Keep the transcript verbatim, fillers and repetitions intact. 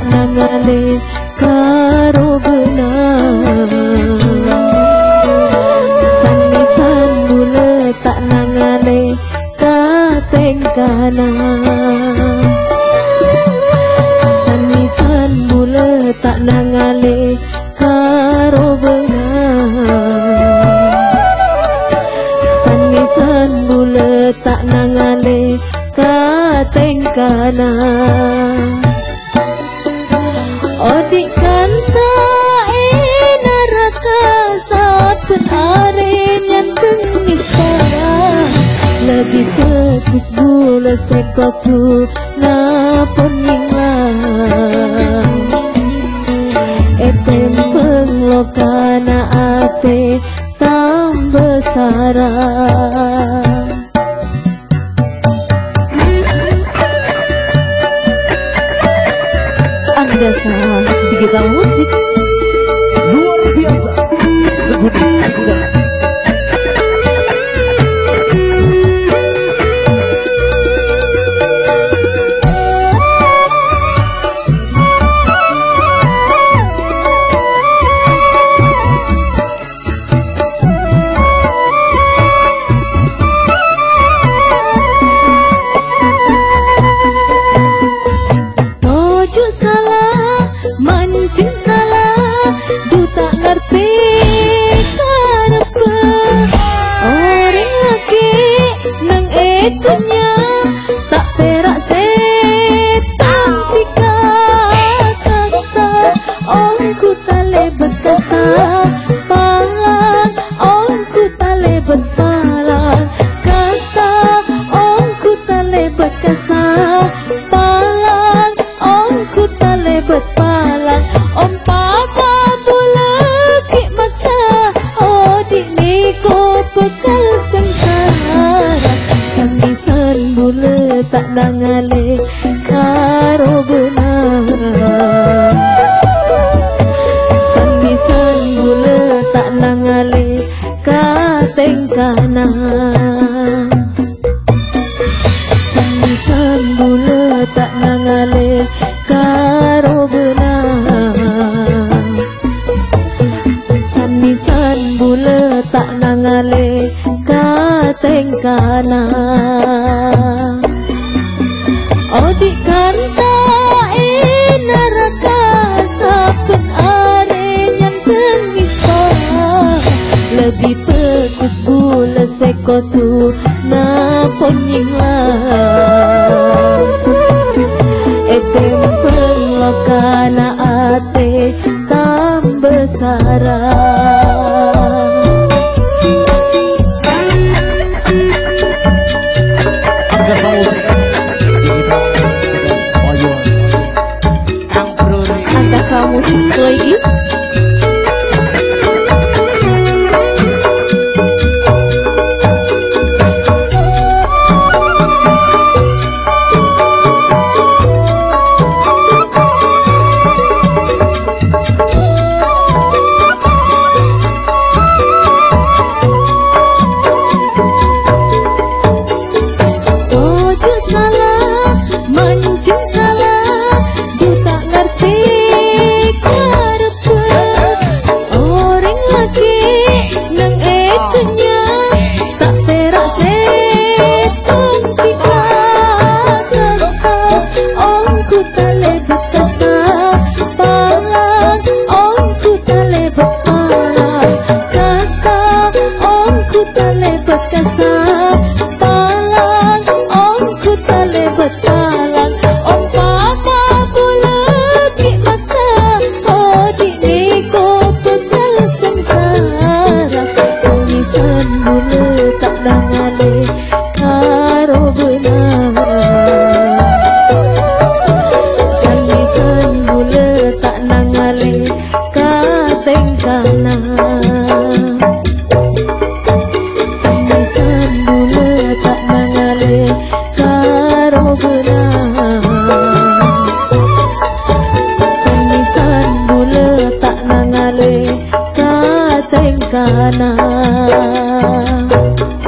nangale karo benar. Sangisan mula tak nangale kateng kana. Sangisan mula tak nangale karo benar. Sangisan mula tak nangale kateng kana. Odik kanta eh naraka saben are nyan tengis para. Lebih ketis bula sekotu napun inglang. Etem penglokana ate tambah sarang. Anda sah digital musik luar biasa Seguni Aksa. Mancing salah, du tak ngerti karepe. Orang laki nang etunya tak perak setan tika kasta. Ongku tale bekasta palang, ongku tale bepalang kasta. Ongku tale bekasta palang, ongku tale bepalang. Om papa bula ki maksa odik ni ko bekal sengsara. Sangisan bula tak nangale karo benar. Sangisan bula tak nangale kateng kana. Sangisan bula tak nangale karo benar. Sangisan bula tak nangale kateng kana. Odik kanta eh naraka saben are nyan tengis para. Lebih pekus bula sekotu napon inglang. Etem penglokana ate tambah sarang. Angkasa musik digital Semayuan Kang Bruri. Angkasa musik lagi. Mancing salah, du tak ngerti karepe. Orang laki nang etunya tak perak setan tika kasta. Ongku tale bekasta palang, ongku tale bepalang kasta. Ongku tale bekasta palang, ongku tale bepalang. Om papa bula ki maksa odik ni ko bekal sengsara. Sangisan bula tak nangale karo benar. Sangisan bula tak nangale kateng kana. Sangisan bula tak nangale karo benar. Sangisan bula tak nangale kateng kana.